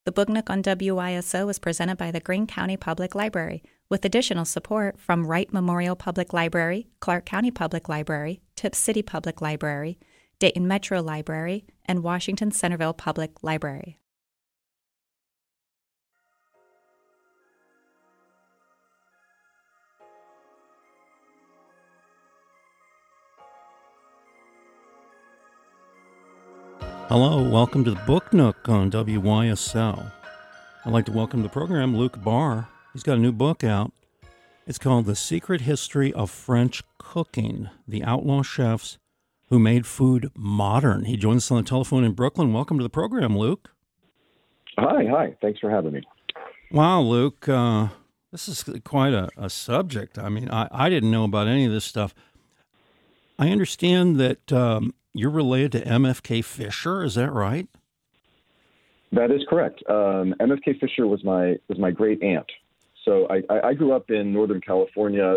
The Book Nook on WYSO is presented by the Greene County Public Library, with additional support from Wright Memorial Public Library, Clark County Public Library, Tipp City Public Library, Dayton Metro Library, and Washington Centerville Public Library. Hello, welcome to the Book Nook on WYSL. I'd like to welcome to the program Luke Barr. He's got a new book out. It's called The Secret History of French Cooking, The Outlaw Chefs Who Made Food Modern. He joins us on the telephone in Brooklyn. Welcome to the program, Luke. Hi. Thanks for having me. Wow, Luke, this is quite a subject. I mean, I didn't know about any of this stuff. I understand that you're related to MFK Fisher. Is that right? That is correct. MFK Fisher was my great aunt. So I grew up in Northern California,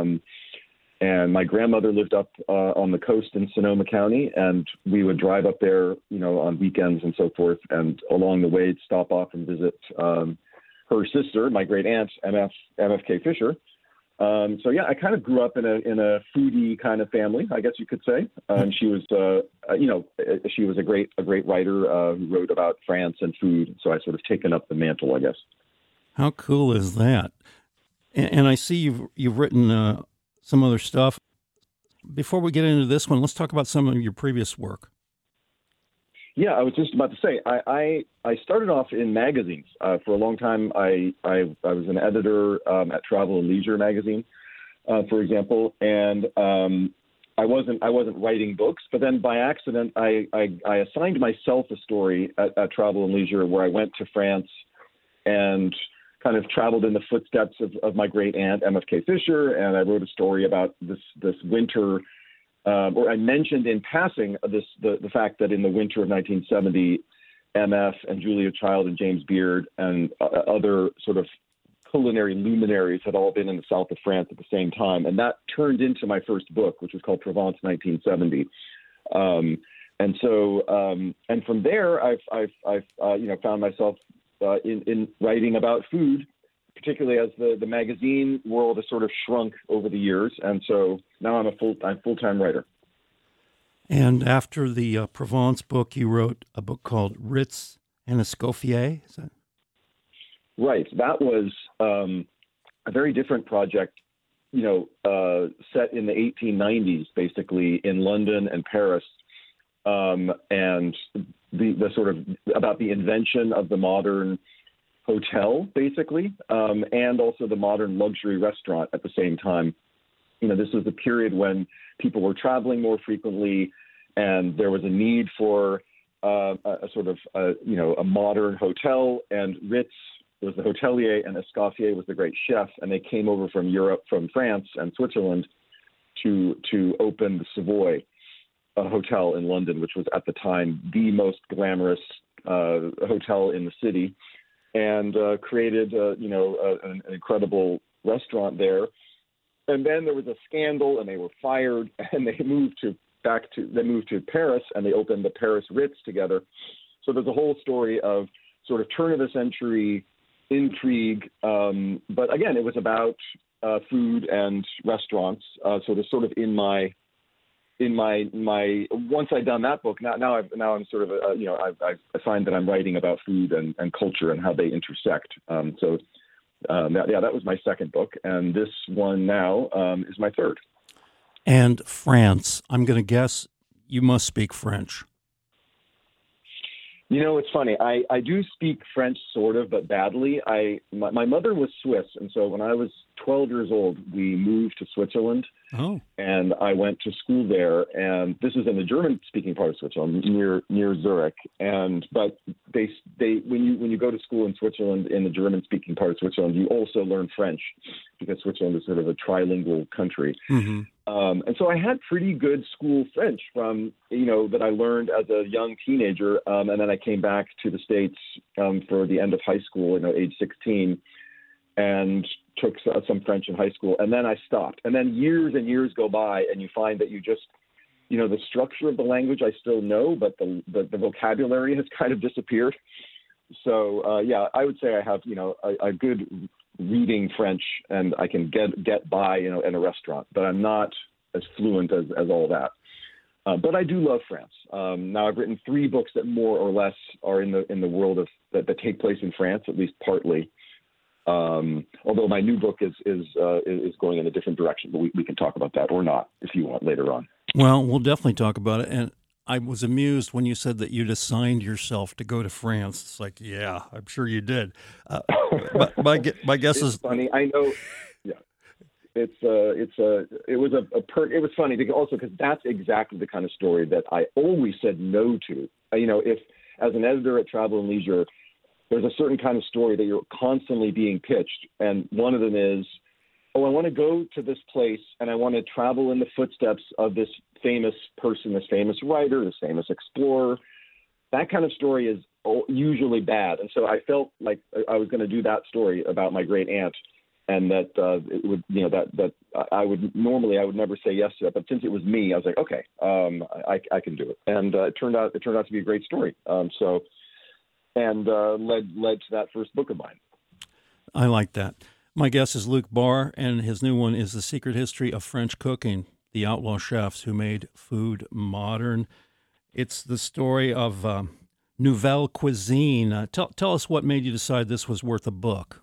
and my grandmother lived up on the coast in Sonoma County, and we would drive up there, on weekends and so forth. And along the way, stop off and visit her sister, my great aunt, MFK Fisher. So yeah, I kind of grew up in a foodie kind of family, I guess you could say. She was, she was a great writer who wrote about France and food. So I sort of taken up the mantle, I guess. How cool is that? And I see you've written some other stuff. Before we get into this one, let's talk about some of your previous work. Yeah, I was just about to say, I started off in magazines. For a long time, I was an editor at Travel and Leisure magazine, for example, and I wasn't writing books. But then by accident, I assigned myself a story at Travel and Leisure where I went to France and kind of traveled in the footsteps of my great aunt, MFK Fisher, and I wrote a story about this winter. Or I mentioned in passing the fact that in the winter of 1970, MF and Julia Child and James Beard and other sort of culinary luminaries had all been in the south of France at the same time, and that turned into my first book, which was called Provence 1970. And from there, I've found myself in writing about food, particularly as the magazine world has sort of shrunk over the years. And so now I'm a full-time writer. And after the Provence book, you wrote a book called Ritz and Escoffier, is that? Right. That was a very different project, set in the 1890s, basically, in London and Paris. And the sort of about the invention of the modern hotel, basically, and also the modern luxury restaurant at the same time. This was a period when people were traveling more frequently, and there was a need for a modern hotel. And Ritz was the hotelier, and Escoffier was the great chef, and they came over from Europe, from France and Switzerland, to open the Savoy hotel in London, which was at the time the most glamorous hotel in the city, and created an incredible restaurant there. And then there was a scandal, and they were fired, and they moved to Paris, and they opened the Paris Ritz together. So there's a whole story of sort of turn of the century intrigue, but again, it was about food and restaurants. So there's sort of in my once I'd done that book, now I'm sort of I find that I'm writing about food and culture and how they intersect. That was my second book, and this one now is my third. And France, I'm going to guess you must speak French. It's funny. I do speak French, sort of, but badly. My mother was Swiss, and so when I was 12 years old, we moved to Switzerland. Oh. And I went to school there, and this is in the German-speaking part of Switzerland, near Zurich. But when you go to school in Switzerland, in the German-speaking part of Switzerland, you also learn French, because Switzerland is sort of a trilingual country. Mm-hmm. And so I had pretty good school French from, that I learned as a young teenager. And then I came back to the States for the end of high school, age 16, and took some French in high school. And then I stopped. And then years and years go by, and you find that you just, the structure of the language I still know, but the vocabulary has kind of disappeared. I would say I have, a good reading French, and I can get by, in a restaurant, but I'm not as fluent as all that. But I do love France. Now I've written 3 books that more or less are in the world of that take place in France, at least partly. Although my new book is going in a different direction, but we can talk about that or not if you want later on. Well, we'll definitely talk about it. And I was amused when you said that you'd assigned yourself to go to France. It's like, yeah, I'm sure you did. But my guess is funny. I know. Yeah, it was funny because that's exactly the kind of story that I always said no to. If as an editor at Travel and Leisure, there's a certain kind of story that you're constantly being pitched, and one of them is, I want to go to this place and I want to travel in the footsteps of this famous person, this famous writer, this famous explorer. That kind of story is usually bad. And so I felt like I was going to do that story about my great aunt, and that it would, that I would never say yes to it. But since it was me, I was like, okay, I can do it. And it turned out to be a great story. Led to that first book of mine. I like that. My guest is Luc Barr, and his new one is The Secret History of French Cooking, the Outlaw Chefs Who Made Food Modern. It's the story of Nouvelle Cuisine. Tell us what made you decide this was worth a book.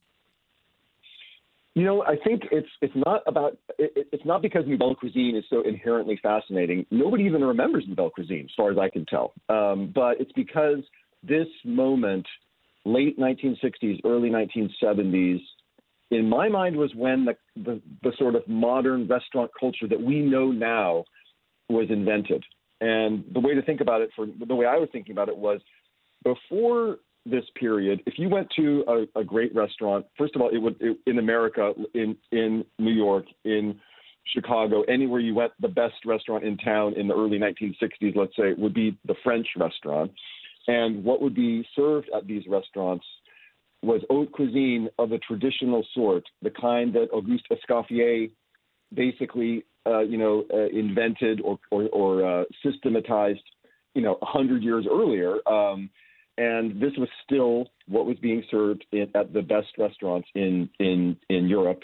I think it's not because Nouvelle Cuisine is so inherently fascinating. Nobody even remembers Nouvelle Cuisine, as far as I can tell. But it's because this moment, late 1960s, early 1970s, in my mind was when the sort of modern restaurant culture that we know now was invented. And the way to think about it, the way I was thinking about it, was before this period, if you went to a great restaurant, first of all, in America, in New York, in Chicago, anywhere you went, the best restaurant in town in the early 1960s, let's say, would be the French restaurant. And what would be served at these restaurants was haute cuisine of the traditional sort, the kind that Auguste Escoffier basically, invented or systematized, 100 years earlier. And this was still what was being served at the best restaurants in Europe.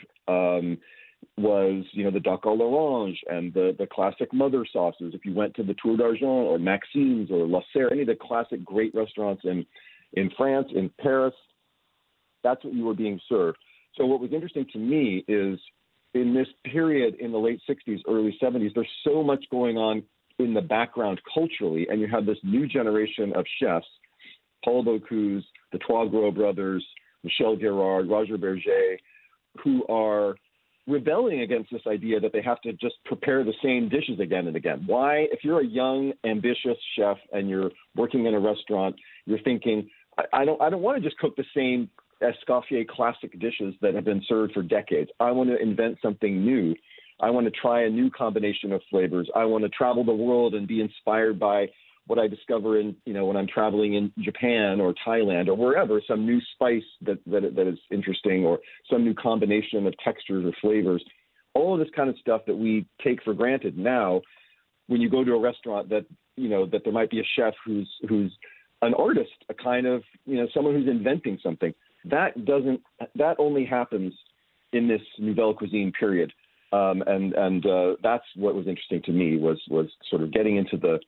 Was, the duck à l'orange and the classic mother sauces. If you went to the Tour d'Argent or Maxime's or La Serre, any of the classic great restaurants in France, in Paris, that's what you were being served. So what was interesting to me is in this period in the late 60s, early 70s, there's so much going on in the background culturally, and you have this new generation of chefs, Paul Bocuse, the Trois Gros brothers, Michel Guérard, Roger Berger, who are rebelling against this idea that they have to just prepare the same dishes again and again. Why, if you're a young, ambitious chef and you're working in a restaurant, you're thinking, I don't want to just cook the same Escoffier classic dishes that have been served for decades. I want to invent something new. I want to try a new combination of flavors. I want to travel the world and be inspired by what I discover when I'm traveling in Japan or Thailand or wherever, some new spice that is interesting, or some new combination of textures or flavors. All of this kind of stuff that we take for granted now, when you go to a restaurant, that there might be a chef who's an artist, a kind of someone who's inventing something. That only happens in this Nouvelle Cuisine period, and that's what was interesting to me was sort of getting into the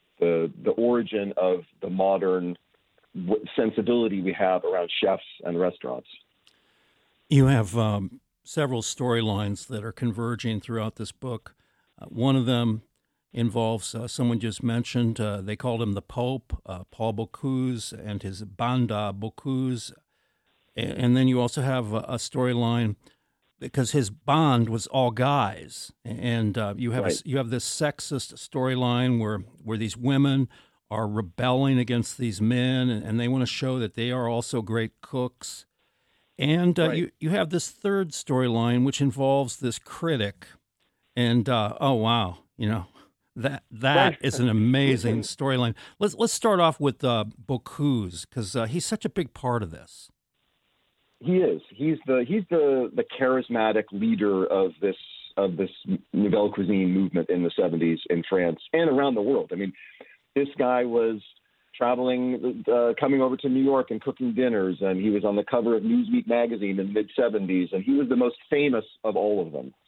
origin of the modern sensibility we have around chefs and restaurants. You have several storylines that are converging throughout this book. One of them involves someone just mentioned. They called him the Pope, Paul Bocuse and his Banda Bocuse. And then you also have a storyline because his band was all guys, and you have right. you have this sexist storyline where these women are rebelling against these men, and they want to show that they are also great cooks. And right. you have this third storyline which involves this critic, and oh wow, that right. is an amazing storyline. Let's start off with Bocuse, because he's such a big part of this. He is. He's the charismatic leader of this Nouvelle Cuisine movement in the 70s in France and around the world. I mean, this guy was traveling, coming over to New York and cooking dinners, and he was on the cover of Newsweek magazine in the mid-'70s, and he was the most famous of all of them.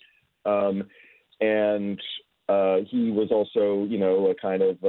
He was also, a kind of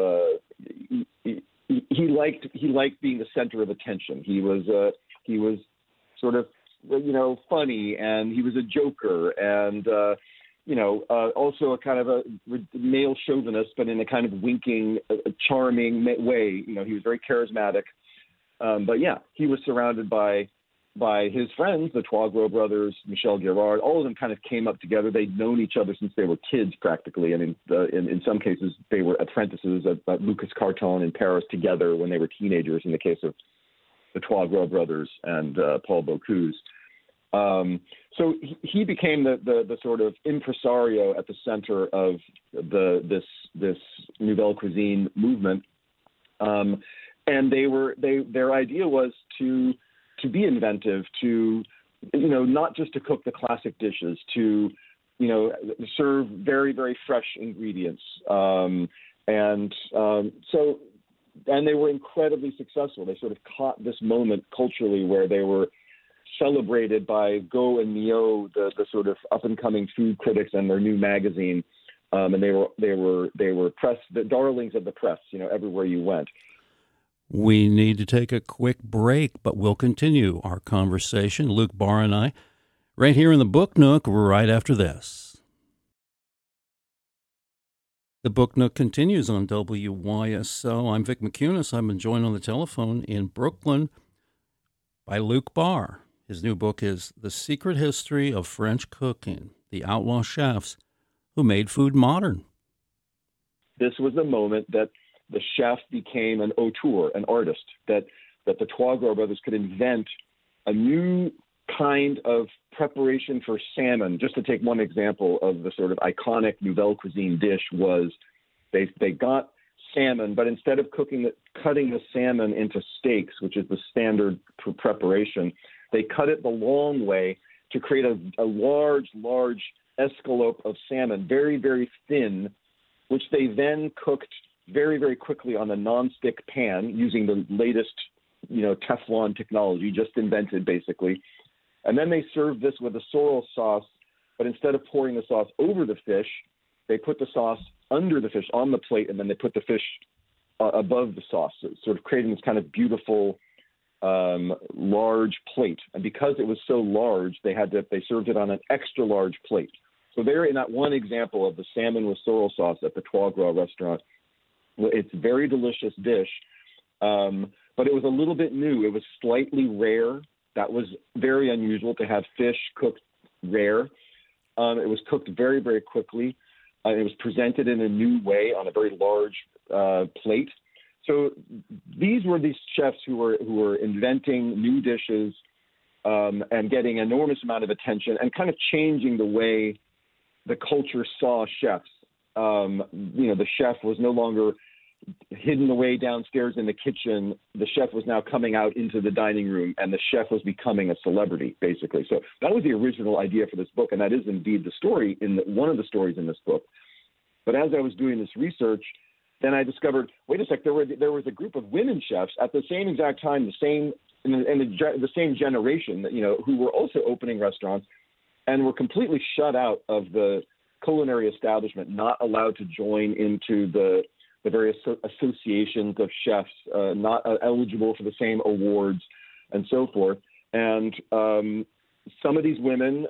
he liked being the center of attention. He was sort of funny, and he was a joker, and also a kind of a male chauvinist, but in a kind of winking, charming way. He was very charismatic. But yeah, he was surrounded by his friends, the Trois Gros brothers, Michel Girard. All of them kind of came up together. They'd known each other since they were kids, practically. And in some cases, they were apprentices at Lucas Carton in Paris together when they were teenagers, in the case of the Trois Gros brothers and Paul Bocuse. So he became the sort of impresario at the center of this Nouvelle Cuisine movement. And their idea was to be inventive, to not just to cook the classic dishes, to serve very, very fresh ingredients. And they were incredibly successful. They sort of caught this moment culturally where they were celebrated by Go and Mio, the sort of up and coming food critics, and their new magazine. And they were press, the darlings of the press, everywhere you went. We need to take a quick break, but we'll continue our conversation, Luke Barr and I, right here in the Book Nook right after this. The Book Nook continues on WYSO. I'm Vic McCunis. I've been joined on the telephone in Brooklyn by Luke Barr. His new book is The Secret History of French Cooking, the Outlaw Chefs Who Made Food Modern. This was the moment that the chef became an auteur, an artist, that the Trois Gros brothers could invent a new kind of preparation for salmon. Just to take one example of the sort of iconic Nouvelle Cuisine dish was they got salmon, but instead of cutting the salmon into steaks, which is the standard preparation, they cut it the long way to create a large escalope of salmon, very, very thin, which they then cooked very, very quickly on a nonstick pan using the latest, Teflon technology, just invented basically. And then they served this with a sorrel sauce, but instead of pouring the sauce over the fish, they put the sauce under the fish on the plate, and then they put the fish above the sauce, so sort of creating this kind of beautiful, large plate. And because it was so large, they served it on an extra large plate. So there, in that one example of the salmon with sorrel sauce at the Trois Gros restaurant, it's a very delicious dish, but it was a little bit new. It was slightly rare. That was very unusual to have fish cooked rare. It was cooked very, very quickly. It was presented in a new way on a very large plate. So these were these chefs who were inventing new dishes and getting an enormous amount of attention and kind of changing the way the culture saw chefs. The chef was no longer hidden away downstairs in the kitchen. The chef was now coming out into the dining room, and the chef was becoming a celebrity, basically. So that was the original idea for this book, and that is indeed the story one of the stories in this book. But as I was doing this research, then I discovered, wait a sec, there was a group of women chefs at the same exact time, the same generation, who were also opening restaurants and were completely shut out of the culinary establishment, not allowed to join into the various associations of chefs, not eligible for the same awards, and so forth. And some of these women,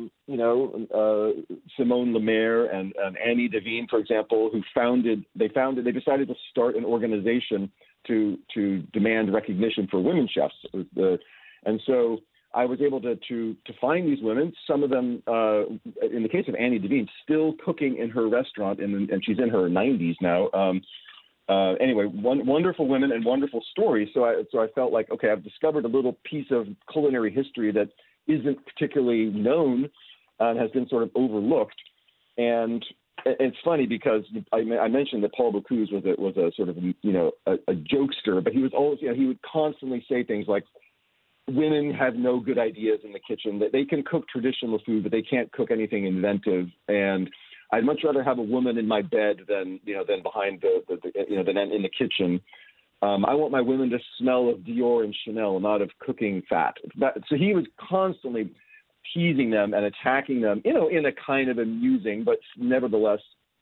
Simone Lemaire and Annie Devine, for example, they decided to start an organization to demand recognition for women chefs. And so I was able to find these women, some of them, in the case of Annie Devine, still cooking in her restaurant, and she's in her 90s now. Anyway, wonderful women and wonderful stories. So I felt like, okay, I've discovered a little piece of culinary history that isn't particularly known and has been sort of overlooked. And it's funny because I mentioned that Paul Bocuse was a sort of a jokester, but he was always he would constantly say things like, women have no good ideas in the kitchen. That they can cook traditional food, but they can't cook anything inventive. And I'd much rather have a woman in my bed than behind than in the kitchen. I want my women to smell of Dior and Chanel, not of cooking fat. So he was constantly teasing them and attacking them, in a kind of amusing but nevertheless,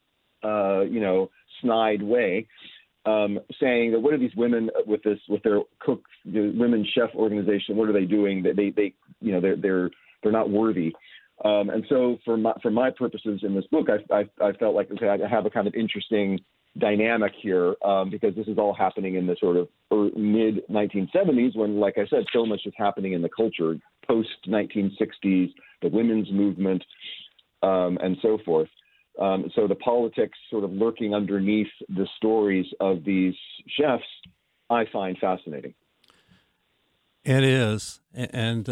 snide way, saying that what are these women with their the women's chef organization? What are they doing? They're not worthy. And so for my purposes in this book, I felt like, okay, I have a kind of interesting dynamic here, because this is all happening in the sort of mid 1970s when, like I said, so much is happening in the culture, post 1960s, the women's movement, and so forth. So the politics sort of lurking underneath the stories of these chefs, I find fascinating. It is, and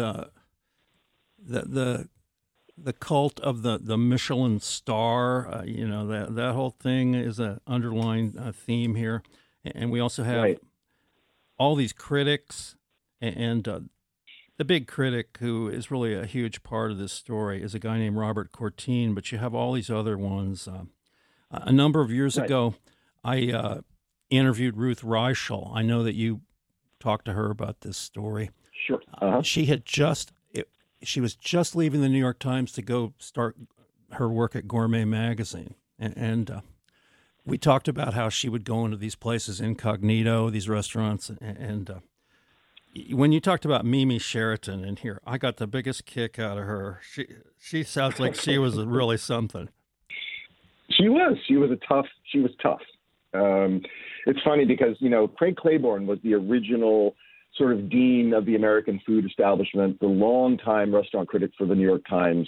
the cult of the Michelin star, that whole thing is an underlying theme here. And we also have all these critics, and the big critic who is really a huge part of this story is a guy named Robert Courtine, but you have all these other ones. A number of years ago, I interviewed Ruth Reichel. I know that you talked to her about this story. Sure. Uh-huh. She was just leaving the New York Times to go start her work at Gourmet Magazine. And we talked about how she would go into these places incognito, these restaurants. And when you talked about Mimi Sheraton in here, I got the biggest kick out of her. She sounds like she was really something. She was tough. It's funny because, Craig Claiborne was the original sort of dean of the American food establishment, the longtime restaurant critic for the New York Times.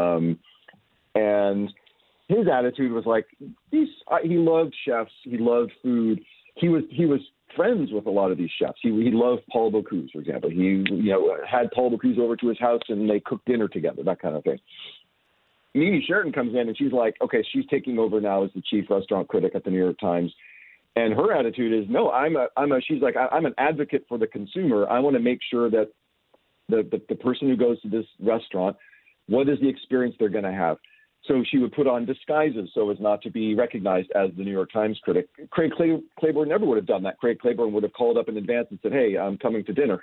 And his attitude was like, he loved chefs. He loved food. He was friends with a lot of these chefs. He loved Paul Bocuse, for example. He, had Paul Bocuse over to his house and they cooked dinner together, that kind of thing. Mimi Sheraton comes in and she's like, okay, she's taking over now as the chief restaurant critic at the New York Times. And her attitude is, no, I'm an advocate for the consumer. I want to make sure that the person who goes to this restaurant, what is the experience they're going to have? So she would put on disguises so as not to be recognized as the New York Times critic. Craig Claiborne never would have done that. Craig Claiborne would have called up in advance and said, hey, I'm coming to dinner,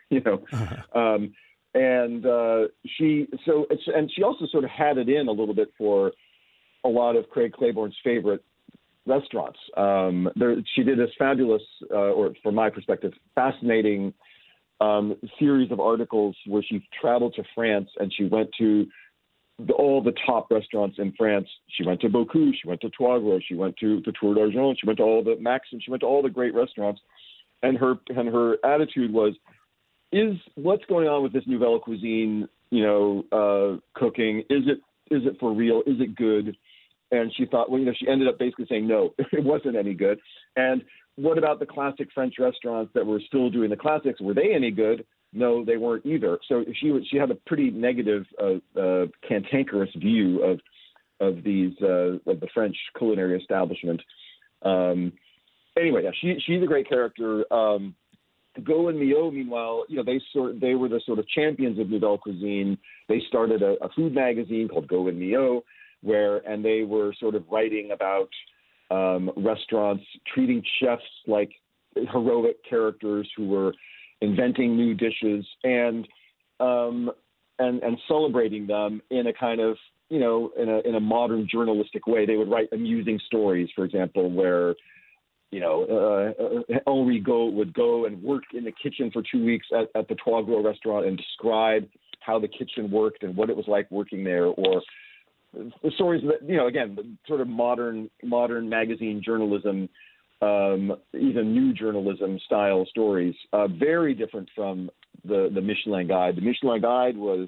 she also sort of had it in a little bit for a lot of Craig Claiborne's favorite restaurants. She did this fabulous, or from my perspective, fascinating series of articles where she traveled to France and she went to all the top restaurants in France. She went to Bocuse, she went to Trois Gros, she went to the Tour d'Argent, she went to all the Maxim, she went to all the great restaurants. And her attitude was, is what's going on with this Nouvelle Cuisine, cooking, is it for real? Is it good? And she thought, she ended up basically saying, no, it wasn't any good. And what about the classic French restaurants that were still doing the classics? Were they any good? No, they weren't either. So she had a pretty negative, cantankerous view of these of the French culinary establishment. Anyway, she's a great character. Go and Mio, meanwhile, they were the sort of champions of Nouvelle Cuisine. They started a food magazine called Go and Mio, and they were sort of writing about restaurants, treating chefs like heroic characters who were inventing new dishes and celebrating them in a kind of, in a modern journalistic way. They would write amusing stories, for example, where Henri Gault would go and work in the kitchen for 2 weeks at the Trois Gros restaurant and describe how the kitchen worked and what it was like working there, or the stories that, again, sort of modern magazine journalism, even new journalism style stories, very different from the Michelin Guide. The Michelin Guide was,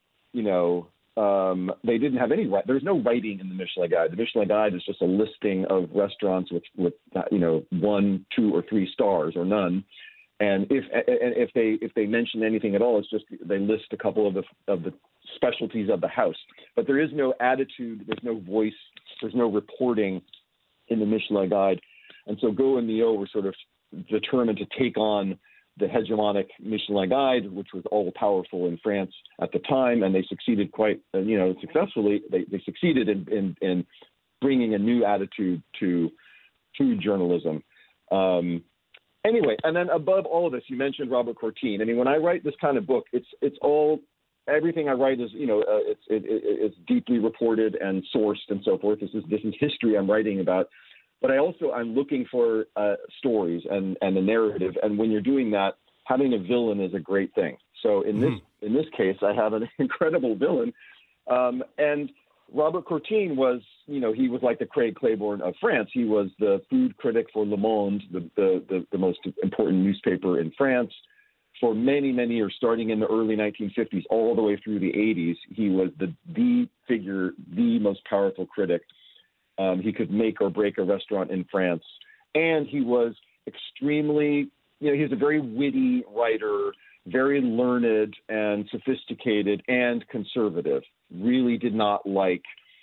they didn't have any, there's no writing in the Michelin Guide. The Michelin Guide is just a listing of restaurants with 1, 2, or 3 stars or none. And if they mention anything at all, it's just they list a couple of the specialties of the house. But there is no attitude, there's no voice, there's no reporting in the Michelin Guide. And so Go and Mio were sort of determined to take on the hegemonic Michelin Guide, which was all powerful in France at the time, and they succeeded quite, successfully. They succeeded in bringing a new attitude to food journalism. Anyway, and then above all of this, you mentioned Robert Courtine. I mean, when I write this kind of book, it's all everything I write is it's deeply reported and sourced and so forth. This is history I'm writing about, but I'm looking for stories and a narrative. And when you're doing that, having a villain is a great thing. So in this case, I have an incredible villain, and Robert Courtine was, he was like the Craig Claiborne of France. He was the food critic for Le Monde, the most important newspaper in France, for many, many years, starting in the early 1950s all the way through the 80s. He was the figure, the most powerful critic. He could make or break a restaurant in France. And he was extremely, he was a very witty writer, very learned and sophisticated and conservative. Really did not like,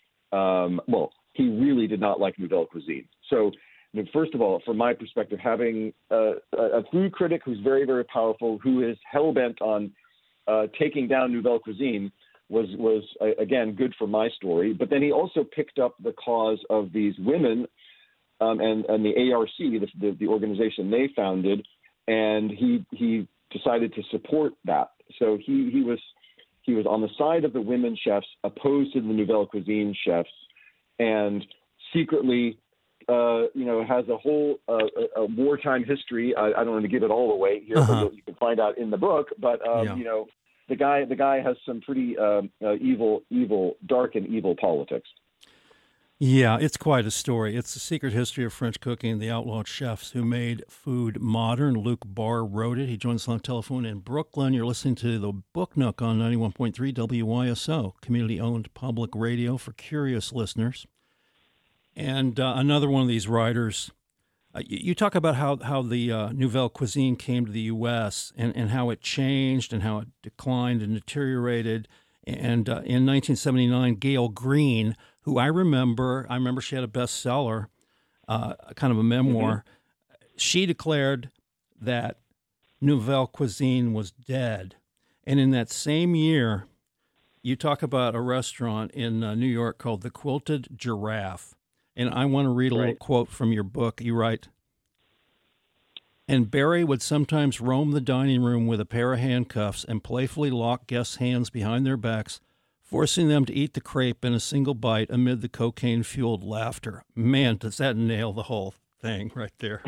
he really did not like Nouvelle Cuisine. So, first of all, from my perspective, having a food critic who's very, very powerful, who is hell-bent on taking down Nouvelle Cuisine was again, good for my story. But then he also picked up the cause of these women and the ARC, the organization they founded, and he decided to support that. So he was on the side of the women chefs, opposed to the Nouvelle Cuisine chefs, and secretly, has a whole a wartime history. I don't want to give it all away here, but you can find out in the book. But the guy has some pretty dark and evil politics. Yeah, it's quite a story. It's the secret history of French cooking and the outlawed chefs who made food modern. Luc Barr wrote it. He joins us on the telephone in Brooklyn. You're listening to the Book Nook on 91.3 WYSO, community-owned public radio for curious listeners. And another one of these writers, you talk about how the Nouvelle Cuisine came to the U.S. and how it changed and how it declined and deteriorated. And in 1979, Gail Green, who I remember she had a bestseller, kind of a memoir. She declared that Nouvelle Cuisine was dead. And in that same year, you talk about a restaurant in New York called the Quilted Giraffe. And I want to read a little quote from your book. You write, "And Barry would sometimes roam the dining room with a pair of handcuffs and playfully lock guests' hands behind their backs, forcing them to eat the crepe in a single bite amid the cocaine-fueled laughter." Man, does that nail the whole thing right there.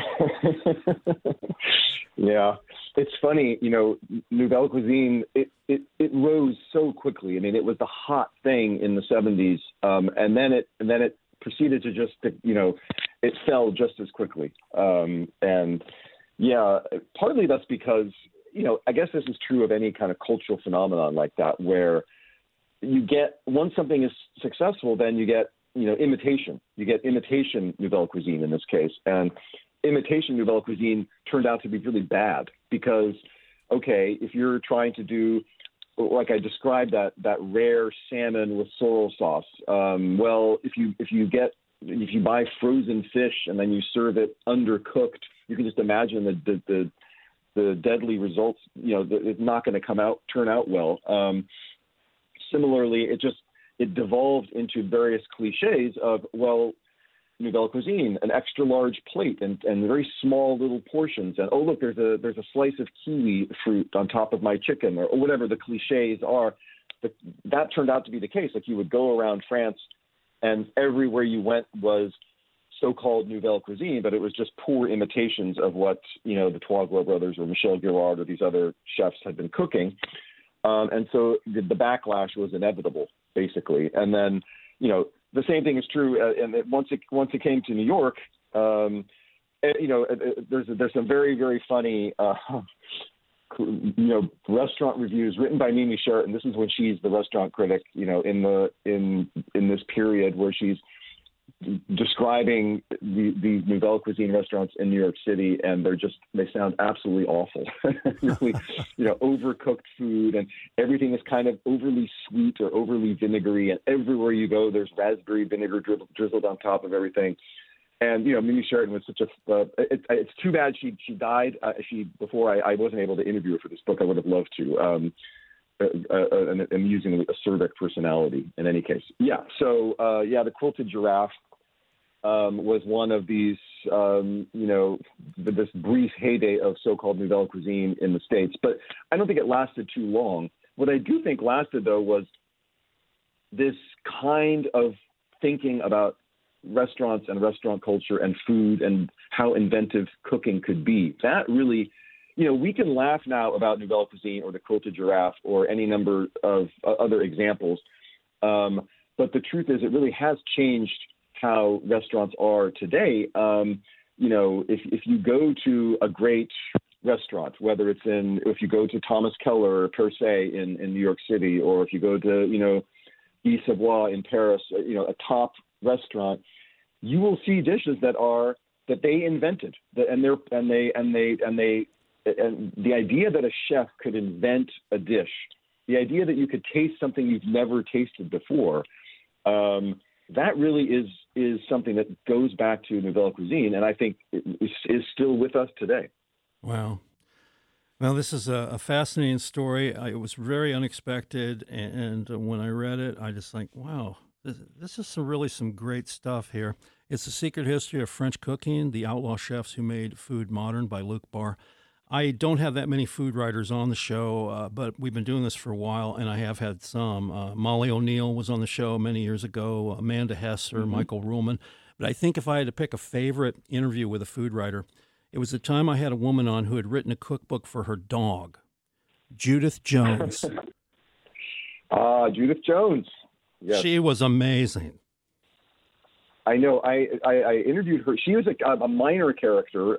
Yeah. It's funny, Nouvelle Cuisine, it rose so quickly. I mean, it was the hot thing in the 70s, and then it proceeded to just, it fell just as quickly. And yeah, partly that's because, I guess this is true of any kind of cultural phenomenon like that, where you get, once something is successful, then you get, imitation. You get imitation Nouvelle Cuisine in this case. And imitation Nouvelle Cuisine turned out to be really bad because, okay, if you're trying to do, like I described, that rare salmon with sorrel sauce, well, if you buy frozen fish and then you serve it undercooked, you can just imagine the deadly results. It's not going to turn out well. Similarly, it devolved into various cliches of, well, Nouvelle Cuisine, an extra large plate and very small little portions. And, oh, look, there's a slice of kiwi fruit on top of my chicken, or whatever the cliches are. But that turned out to be the case. Like, you would go around France and everywhere you went was so-called Nouvelle Cuisine, but it was just poor imitations of what, the Trois Gros brothers or Michel Guérard or these other chefs had been cooking. And so the backlash was inevitable, basically. And then, the same thing is true. And once it came to New York, there's some very, very funny, restaurant reviews written by Mimi Sheraton. This is when she's the restaurant critic, in this period where she's describing the Nouvelle Cuisine restaurants in New York City, and they sound absolutely awful. Really, overcooked food, and everything is kind of overly sweet or overly vinegary, and everywhere you go, there's raspberry vinegar drizzled on top of everything. And Mimi Sheraton was such a. It's too bad she died. Before I wasn't able to interview her for this book. I would have loved to. An amusing, acerbic personality in any case. Yeah. So, the Quilted Giraffe. was one of these, this brief heyday of so-called nouvelle cuisine in the States. But I don't think it lasted too long. What I do think lasted, though, was this kind of thinking about restaurants and restaurant culture and food and how inventive cooking could be. That really, we can laugh now about nouvelle cuisine or the Côte de Giraffe or any number of other examples. But the truth is it really has changed how restaurants are today. If you go to a great restaurant, whether if you go to Thomas Keller per se in New York City, or if you go to, Yves Savoy in Paris, a top restaurant, you will see dishes that they invented, and the idea that a chef could invent a dish, the idea that you could taste something you've never tasted before, that really is something that goes back to nouvelle cuisine, and I think is still with us today. Wow. Well, this is a fascinating story. It was very unexpected, and when I read it, I just think, wow, this is some great stuff here. It's The Secret History of French Cooking, The Outlaw Chefs Who Made Food Modern by Luc Bar. I don't have that many food writers on the show, but we've been doing this for a while, and I have had some. Molly O'Neill was on the show many years ago, Amanda Hesser, Michael Ruhlman. But I think if I had to pick a favorite interview with a food writer, it was the time I had a woman on who had written a cookbook for her dog, Judith Jones. Judith Jones. Yes. She was amazing. I know. I interviewed her. She was a minor character,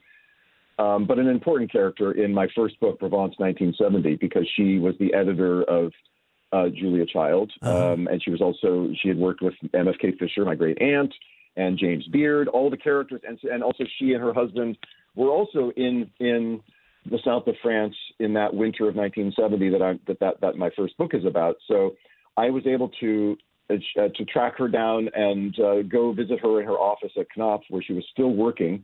but an important character in my first book, Provence 1970, because she was the editor of Julia Child, and she had worked with MFK Fisher, my great aunt, and James Beard, all the characters, and also she and her husband were also in the south of France in that winter of 1970 that my first book is about. So I was able to track her down and go visit her in her office at Knopf, where she was still working,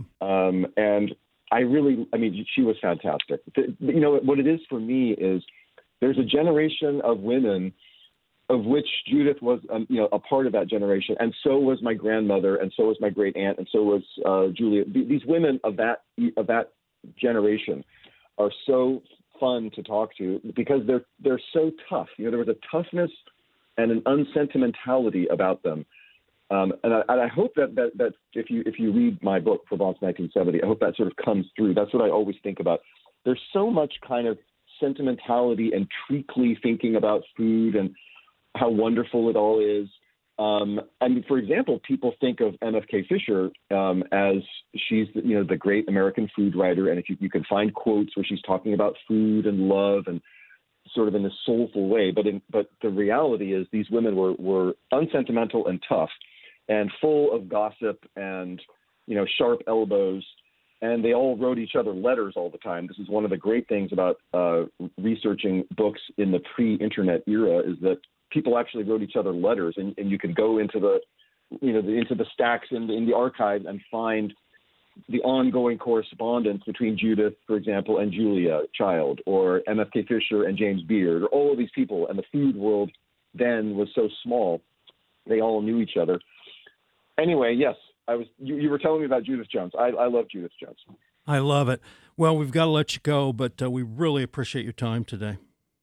and she was fantastic. What it is for me is there's a generation of women of which Judith was, a part of that generation, and so was my grandmother, and so was my great aunt, and so was Julia. These women of that generation are so fun to talk to because they're so tough. There was a toughness and an unsentimentality about them. And I hope that if you read my book, Provence 1970, I hope that sort of comes through. That's what I always think about. There's so much kind of sentimentality and treacly thinking about food and how wonderful it all is. For example, people think of MFK Fisher as she's the great American food writer, and if you can find quotes where she's talking about food and love and sort of in a soulful way, but the reality is these women were unsentimental and tough, and full of gossip and sharp elbows, and they all wrote each other letters all the time. This is one of the great things about researching books in the pre-internet era, is that people actually wrote each other letters, and you can go into the stacks in the archive and find the ongoing correspondence between Judith, for example, and Julia Child, or MFK Fisher and James Beard, or all of these people. And the food world then was so small, they all knew each other. Anyway, yes, you were telling me about Judith Jones. I love Judith Jones. I love it. Well, we've got to let you go, but we really appreciate your time today.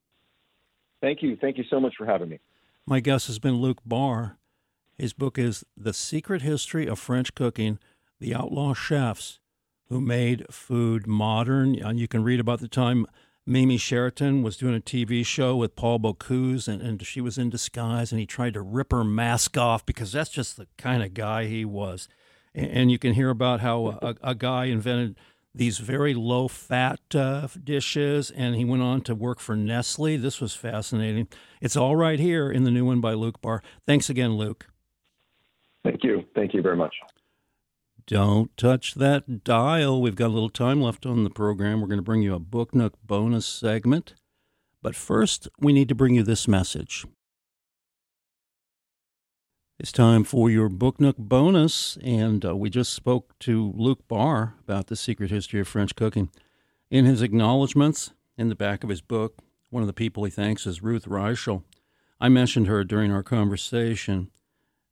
Thank you. Thank you so much for having me. My guest has been Luc Bar. His book is The Secret History of French Cooking, The Outlaw Chefs Who Made Food Modern. And you can read about the time Mimi Sheraton was doing a TV show with Paul Bocuse, and she was in disguise, and he tried to rip her mask off because that's just the kind of guy he was. And you can hear about how a guy invented these very low-fat dishes, and he went on to work for Nestle. This was fascinating. It's all right here in the new one by Luc Bar. Thanks again, Luc. Thank you. Thank you very much. Don't touch that dial. We've got a little time left on the program. We're going to bring you a Book Nook bonus segment. But first, we need to bring you this message. It's time for your Book Nook bonus, and we just spoke to Luc Bar about The Secret History of French Cooking. In his acknowledgments, in the back of his book, one of the people he thanks is Ruth Reichel. I mentioned her during our conversation,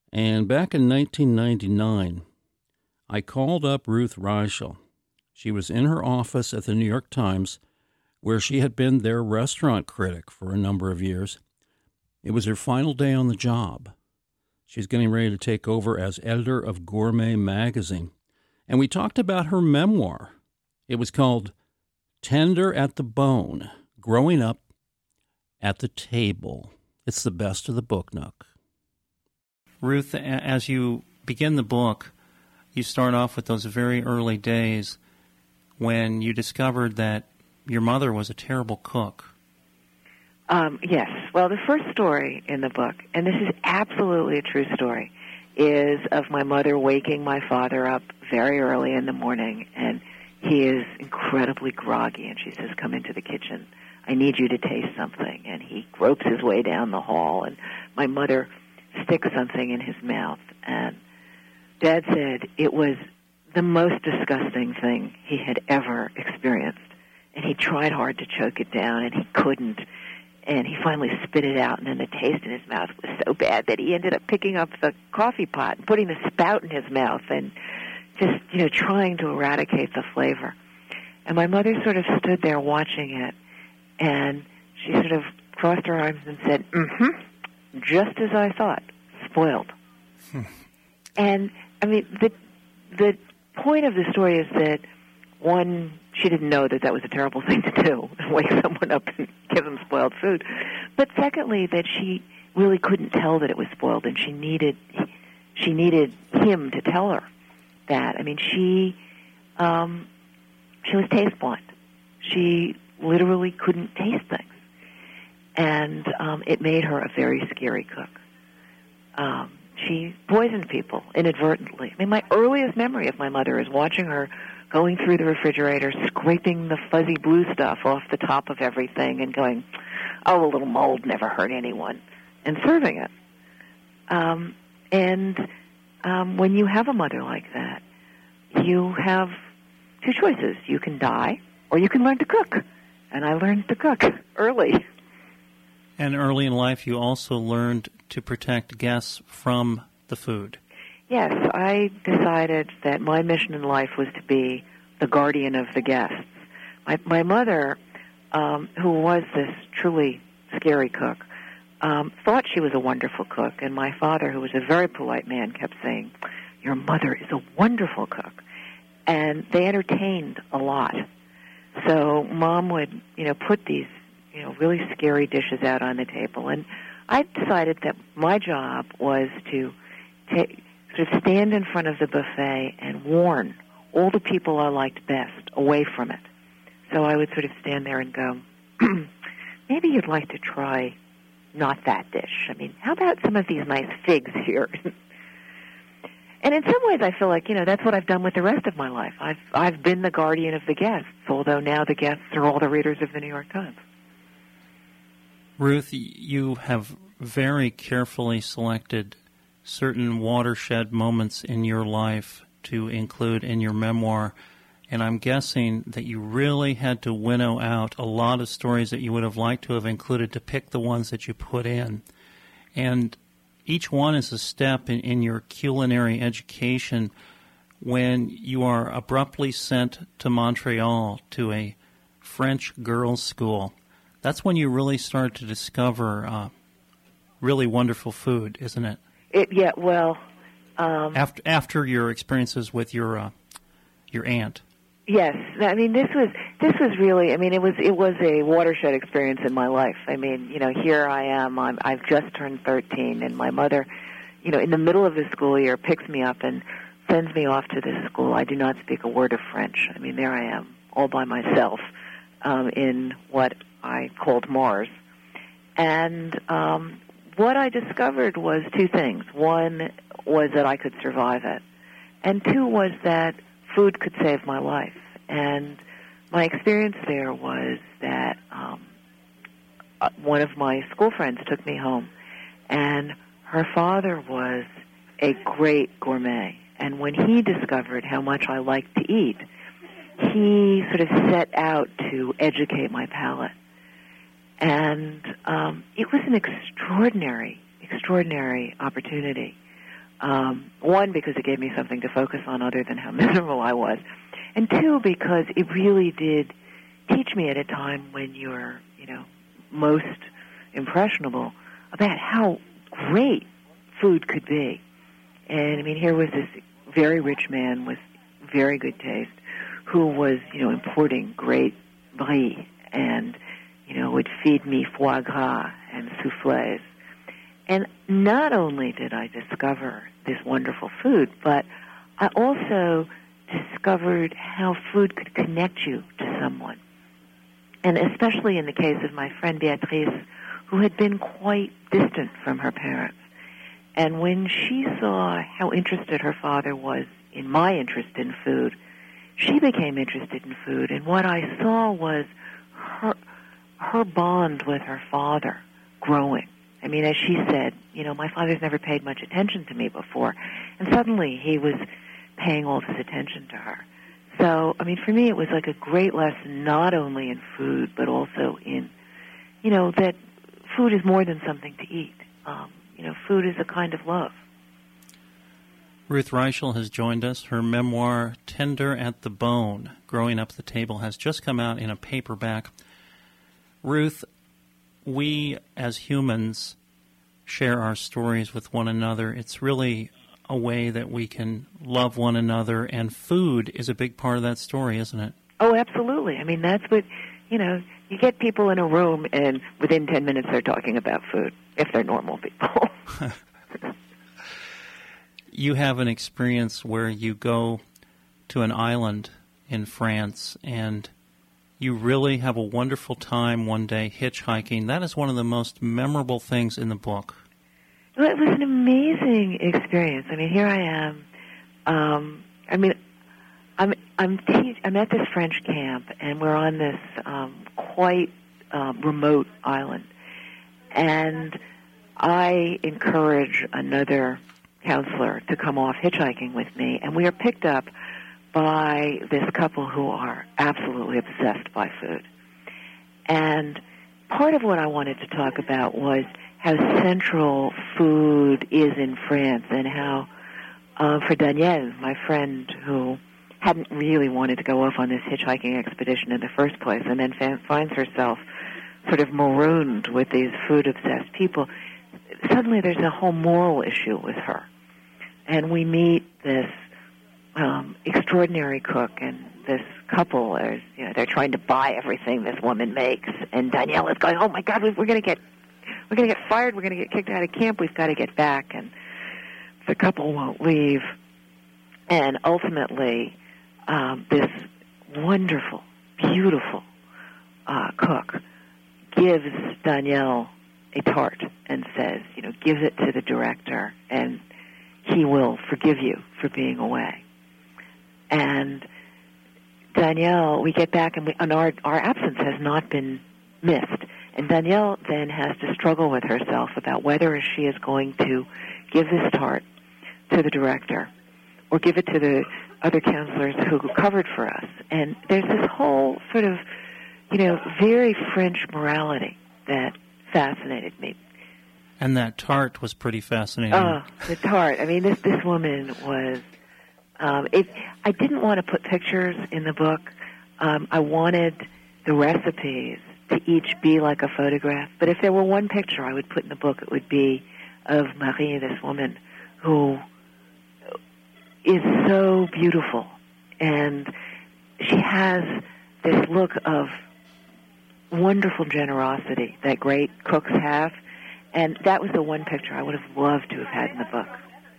And back in 1999, I called up Ruth Reichel. She was in her office at the New York Times, where she had been their restaurant critic for a number of years. It was her final day on the job. She's getting ready to take over as editor of Gourmet magazine. And we talked about her memoir. It was called Tender at the Bone, Growing Up at the Table. It's the best of the Book Nook. Ruth, as you begin the book, you start off with those very early days when you discovered that your mother was a terrible cook. Yes. Well, the first story in the book, and this is absolutely a true story, is of my mother waking my father up very early in the morning, and he is incredibly groggy, and she says, "Come into the kitchen. I need you to taste something." And he gropes his way down the hall, and my mother sticks something in his mouth. And Dad said it was the most disgusting thing he had ever experienced. And he tried hard to choke it down, and he couldn't. And he finally spit it out, and then the taste in his mouth was so bad that he ended up picking up the coffee pot and putting the spout in his mouth and just, trying to eradicate the flavor. And my mother sort of stood there watching it, and she sort of crossed her arms and said, just as I thought, spoiled. And, I mean, the point of the story is that, one, she didn't know that was a terrible thing to do, wake someone up and give them spoiled food. But secondly, that she really couldn't tell that it was spoiled, and she needed him to tell her that. I mean, she was taste blind. She literally couldn't taste things, and it made her a very scary cook. She poisoned people inadvertently. I mean, my earliest memory of my mother is watching her going through the refrigerator, scraping the fuzzy blue stuff off the top of everything and going, "Oh, a little mold never hurt anyone," and serving it. When you have a mother like that, you have two choices. You can die, or you can learn to cook. And I learned to cook early. And early in life, you also learned to protect guests from the food. Yes, I decided that my mission in life was to be the guardian of the guests. My mother, who was this truly scary cook, thought she was a wonderful cook, and my father, who was a very polite man, kept saying, "Your mother is a wonderful cook." And they entertained a lot. So Mom would, put these, really scary dishes out on the table, and I decided that my job was to sort of stand in front of the buffet and warn all the people I liked best away from it. So I would sort of stand there and go, maybe you'd like to try not that dish. I mean, how about some of these nice figs here? And in some ways I feel like, that's what I've done with the rest of my life. I've been the guardian of the guests, although now the guests are all the readers of the New York Times. Ruth, you have very carefully selected certain watershed moments in your life to include in your memoir, and I'm guessing that you really had to winnow out a lot of stories that you would have liked to have included to pick the ones that you put in. And each one is a step in your culinary education when you are abruptly sent to Montreal to a French girls' school. That's when you really start to discover really wonderful food, isn't it? After your experiences with your aunt. Yes, I mean this was really, I mean it was a watershed experience in my life. I mean, here I am, I've just turned 13, and my mother, in the middle of the school year picks me up and sends me off to this school. I do not speak a word of French. I mean, there I am, all by myself, in what I called Mars. And what I discovered was two things. One was that I could survive it, and two was that food could save my life. And my experience there was that one of my school friends took me home, and her father was a great gourmet. And when he discovered how much I liked to eat, he sort of set out to educate my palate. And it was an extraordinary opportunity. One, because it gave me something to focus on other than how miserable I was. And two, because it really did teach me at a time when you're, most impressionable about how great food could be. And, here was this very rich man with very good taste who was, importing great brie and, would feed me foie gras and soufflés. And not only did I discover this wonderful food, but I also discovered how food could connect you to someone. And especially in the case of my friend Beatrice, who had been quite distant from her parents. And when she saw how interested her father was in my interest in food, she became interested in food. And what I saw was her bond with her father growing. As she said, my father's never paid much attention to me before. And suddenly he was paying all this attention to her. So, for me it was like a great lesson, not only in food, but also in, that food is more than something to eat. Food is a kind of love. Ruth Reichl has joined us. Her memoir, Tender at the Bone, Growing Up the Table, has just come out in a paperback. Ruth, we as humans share our stories with one another. It's really a way that we can love one another, and food is a big part of that story, isn't it? Oh, absolutely. That's what, you get people in a room, and within 10 minutes they're talking about food, if they're normal people. You have an experience where you go to an island in France, and you really have a wonderful time one day hitchhiking. That is one of the most memorable things in the book. Well, it was an amazing experience. Here I am. I'm at this French camp, and we're on this quite remote island. And I encourage another counselor to come off hitchhiking with me, and we are picked up by this couple who are absolutely obsessed by food. And part of what I wanted to talk about was how central food is in France, and how for Danielle, my friend who hadn't really wanted to go off on this hitchhiking expedition in the first place, and then finds herself sort of marooned with these food-obsessed people, suddenly there's a whole moral issue with her. And we meet this extraordinary cook, and this couple is, they're trying to buy everything this woman makes, and Danielle is going, "Oh my God, we're going to get fired, we're going to get kicked out of camp, we've got to get back." And the couple won't leave, and ultimately, this wonderful, beautiful cook gives Danielle a tart and says, give it to the director, and he will forgive you for being away. And Danielle, we get back, and our absence has not been missed. And Danielle then has to struggle with herself about whether she is going to give this tart to the director or give it to the other counselors who covered for us. And there's this whole sort of, very French morality that fascinated me. And that tart was pretty fascinating. Oh, the tart. This woman was... I didn't want to put pictures in the book. I wanted the recipes to each be like a photograph. But if there were one picture I would put in the book, it would be of Marie, this woman, who is so beautiful. And she has this look of wonderful generosity that great cooks have. And that was the one picture I would have loved to have had in the book.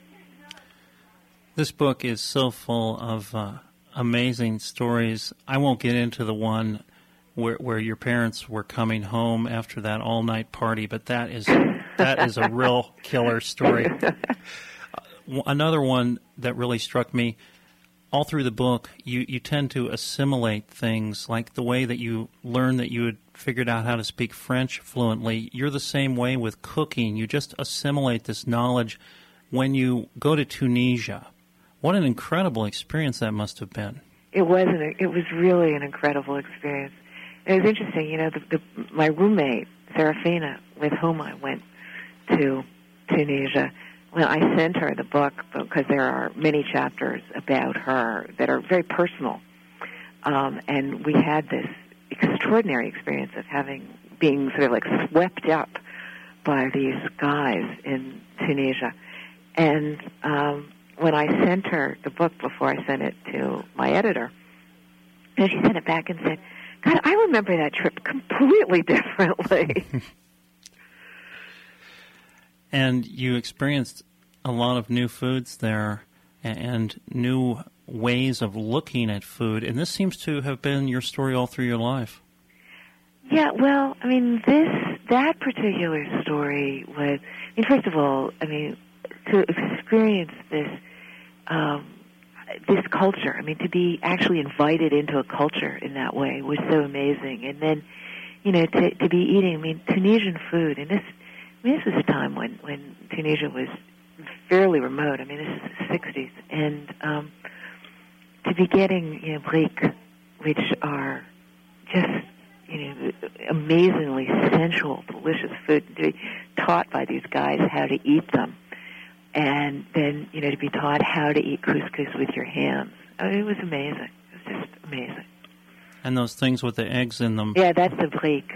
This book is so full of amazing stories. I won't get into the one where your parents were coming home after that all-night party, but that is a real killer story. Another one that really struck me, all through the book, you tend to assimilate things, like the way that you learned that you had figured out how to speak French fluently. You're the same way with cooking. You just assimilate this knowledge. When you go to Tunisia, what an incredible experience that must have been. It was really an incredible experience. It was interesting, my roommate, Serafina, with whom I went to Tunisia, when I sent her the book, because there are many chapters about her that are very personal, and we had this extraordinary experience of being sort of like swept up by these guys in Tunisia. And when I sent her the book before I sent it to my editor, and she sent it back and said, God, I remember that trip completely differently. And you experienced a lot of new foods there and new ways of looking at food, and this seems to have been your story all through your life. Yeah, well, I mean, that particular story was, first of all, to experience this culture, to be actually invited into a culture in that way was so amazing. And then, to be eating, Tunisian food, and this was a time when Tunisia was fairly remote. This is the 60s. And to be getting, briques, which are just, amazingly sensual, delicious food, to be taught by these guys how to eat them. And then, to be taught how to eat couscous with your hands. It was amazing. It was just amazing. And those things with the eggs in them. Yeah, that's the briques,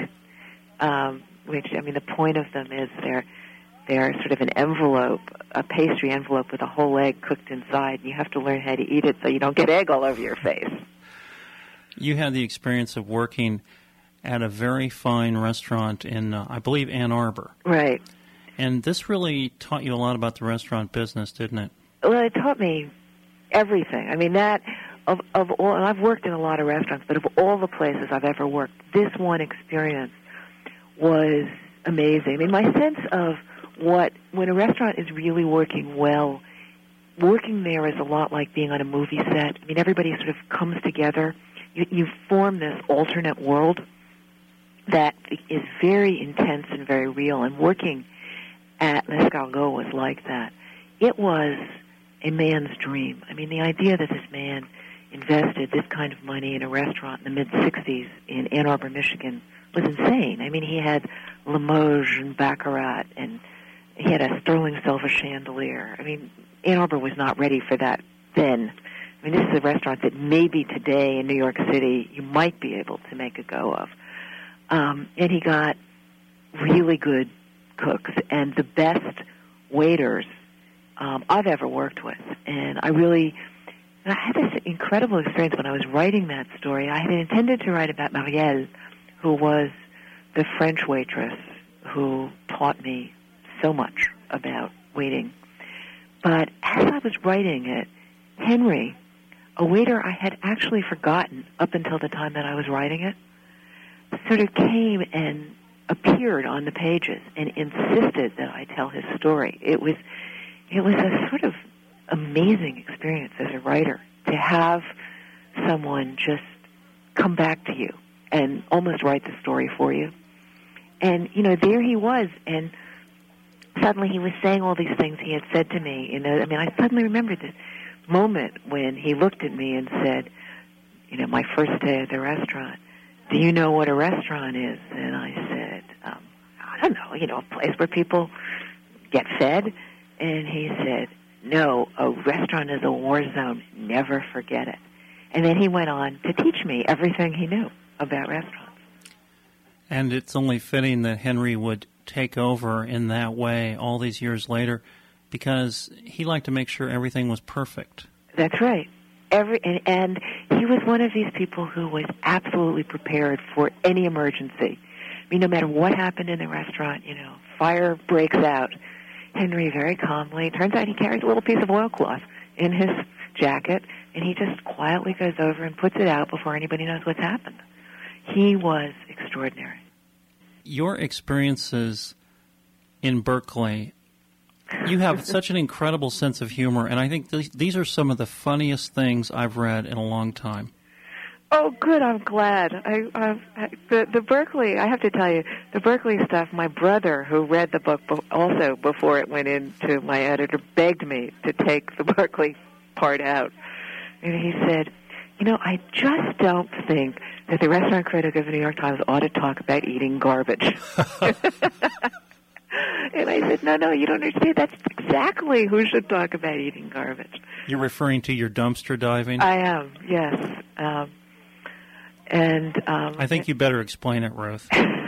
which, the point of them is they're sort of an envelope, a pastry envelope with a whole egg cooked inside. You have to learn how to eat it so you don't get egg all over your face. You had the experience of working at a very fine restaurant in, I believe, Ann Arbor. Right. And this really taught you a lot about the restaurant business, didn't it? Well, it taught me everything. That of all, and I've worked in a lot of restaurants, but of all the places I've ever worked, this one experience was amazing. My sense of when a restaurant is really working well, working there is a lot like being on a movie set. Everybody sort of comes together. You form this alternate world that is very intense and very real, and working at L'Escargot was like that. It was a man's dream. The idea that this man invested this kind of money in a restaurant in the mid-'60s in Ann Arbor, Michigan was insane. He had Limoges and Baccarat, and he had a sterling silver chandelier. Ann Arbor was not ready for that then. This is a restaurant that maybe today in New York City you might be able to make a go of. And he got really good cooks and the best waiters I've ever worked with. And I had this incredible experience when I was writing that story. I had intended to write about Marielle, who was the French waitress who taught me so much about waiting. But as I was writing it, Henry, a waiter I had actually forgotten up until the time that I was writing it, sort of came and appeared on the pages and insisted that I tell his story. It was a sort of amazing experience as a writer to have someone just come back to you and almost write the story for you. And, there he was, and suddenly he was saying all these things he had said to me. I suddenly remembered this moment when he looked at me and said, my first day at the restaurant, do you know what a restaurant is? And I said, I don't know, a place where people get fed. And he said, no, a restaurant is a war zone. Never forget it. And then he went on to teach me everything he knew about restaurants. And it's only fitting that Henry would take over in that way all these years later, because he liked to make sure everything was perfect. That's right. And he was one of these people who was absolutely prepared for any emergency. No matter what happened in the restaurant, fire breaks out. Henry very calmly, turns out he carries a little piece of oilcloth in his jacket, and he just quietly goes over and puts it out before anybody knows what's happened. He was extraordinary. Your experiences in Berkeley, you have such an incredible sense of humor, and I think these are some of the funniest things I've read in a long time. Oh, good. I'm glad. The Berkeley, I have to tell you, the Berkeley stuff, my brother, who read the book also before it went into my editor, begged me to take the Berkeley part out. And he said, I just don't think that the restaurant critic of the New York Times ought to talk about eating garbage. And I said, said, no, you don't understand. That's exactly who should talk about eating garbage. You're referring to your dumpster diving? I am, yes. I think you better explain it, Ruth.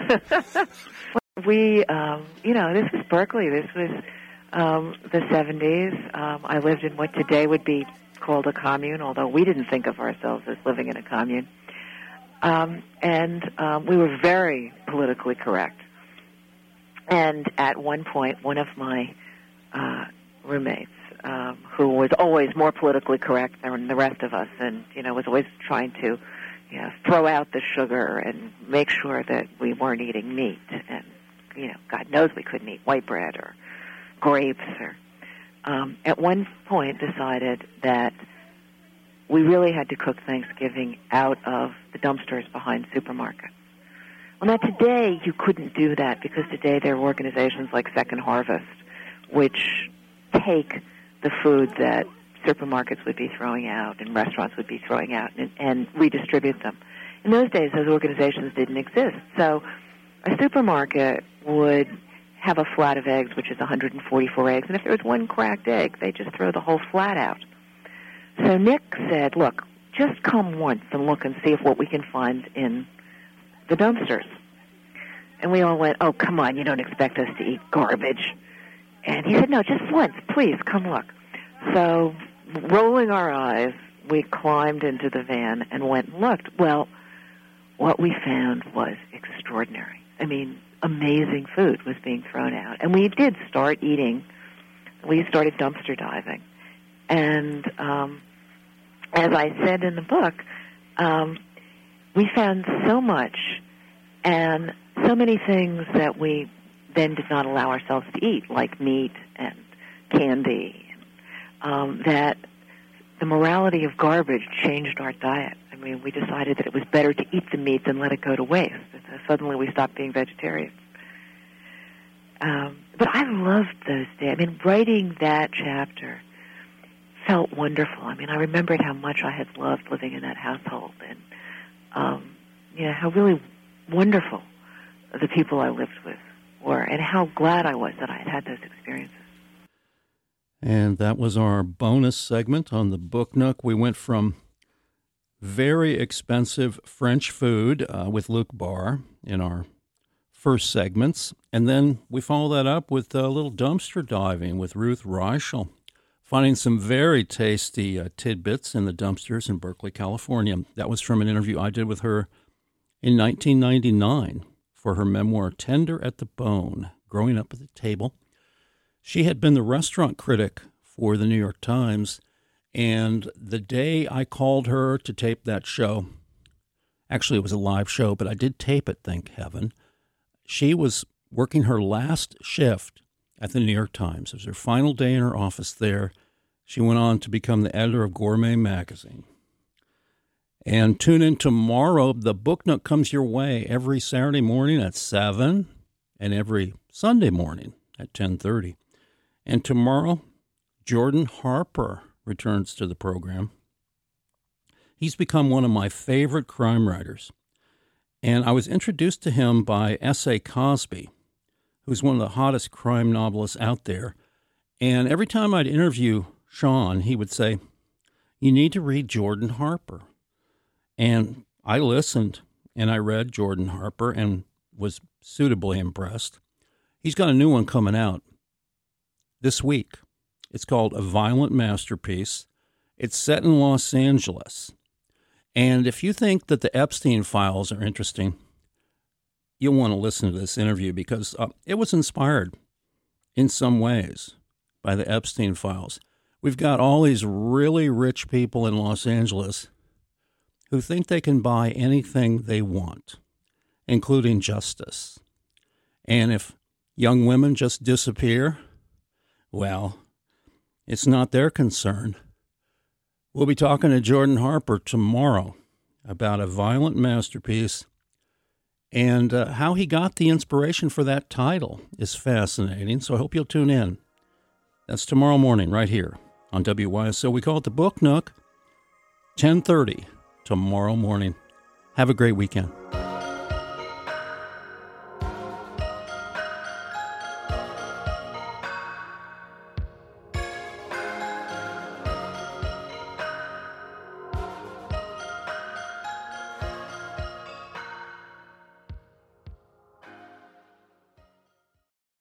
We, this was Berkeley. This was the 70s. I lived in what today would be called a commune, although we didn't think of ourselves as living in a commune. We were very politically correct. And at one point, one of my roommates, who was always more politically correct than the rest of us, and was always trying to throw out the sugar and make sure that we weren't eating meat, and God knows we couldn't eat white bread or grapes, or at one point decided that we really had to cook Thanksgiving out of the dumpsters behind supermarkets. Well, now today you couldn't do that, because today there are organizations like Second Harvest which take the food that supermarkets would be throwing out and restaurants would be throwing out and redistribute them. In those days, those organizations didn't exist. So a supermarket would have a flat of eggs, which is 144 eggs, and if there was one cracked egg, they just throw the whole flat out. So Nick said, look, just come once and look and see if what we can find in the dumpsters. And we all went, oh, come on, you don't expect us to eat garbage. And he said, no, just once, please, come look. So, rolling our eyes, we climbed into the van and went and looked. Well, what we found was extraordinary. I mean, amazing food was being thrown out. And we did start eating. We started dumpster diving. And as I said in the book, we found so much and so many things that we then did not allow ourselves to eat, like meat and candy, that the morality of garbage changed our diet. I mean, we decided that it was better to eat the meat than let it go to waste. Suddenly we stopped being vegetarians. But I loved those days. I mean, writing that chapter felt wonderful. I mean, I remembered how much I had loved living in that household, and how really wonderful the people I lived with were, and how glad I was that I had had those experiences. And that was our bonus segment on the Book Nook. We went from very expensive French food with Luc Barr in our first segments, and then we follow that up with a little dumpster diving with Ruth Reichel, finding some very tasty tidbits in the dumpsters in Berkeley, California. That was from an interview I did with her in 1999 for her memoir, Tender at the Bone, Growing Up at the Table. She had been the restaurant critic for the New York Times, and the day I called her to tape that show, actually it was a live show, but I did tape it, thank heaven, she was working her last shift at the New York Times. It was her final day in her office there. She went on to become the editor of Gourmet Magazine. And tune in tomorrow. The Book Nook comes your way every Saturday morning at 7 and every Sunday morning at 10:30. And tomorrow, Jordan Harper returns to the program. He's become one of my favorite crime writers. And I was introduced to him by S.A. Cosby, who's one of the hottest crime novelists out there. And every time I'd interview Sean, he would say, you need to read Jordan Harper. And I listened, and I read Jordan Harper and was suitably impressed. He's got a new one coming out this week. It's called A Violent Masterpiece. It's set in Los Angeles. And if you think that the Epstein files are interesting, you'll want to listen to this interview because it was inspired in some ways by the Epstein files. We've got all these really rich people in Los Angeles who think they can buy anything they want, including justice. And if young women just disappear, well, it's not their concern. We'll be talking to Jordan Harper tomorrow about A Violent Masterpiece, and how he got the inspiration for that title is fascinating, so I hope you'll tune in. That's tomorrow morning right here on WYSO. We call it the Book Nook, 10:30 tomorrow morning. Have a great weekend.